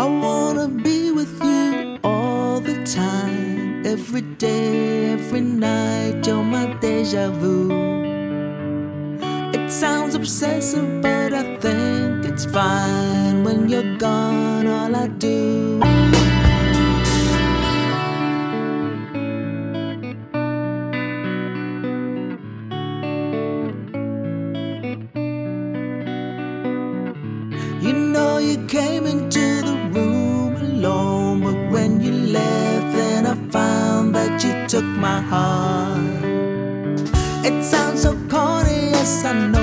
I wanna be with you all the time, every day, every night. You're my deja vu. It sounds obsessive, but I think it's fine. When you're gone, all I do. You know you came into the room alone, but when you left, then I found that you took my heart. It sounds so corny, yes I know.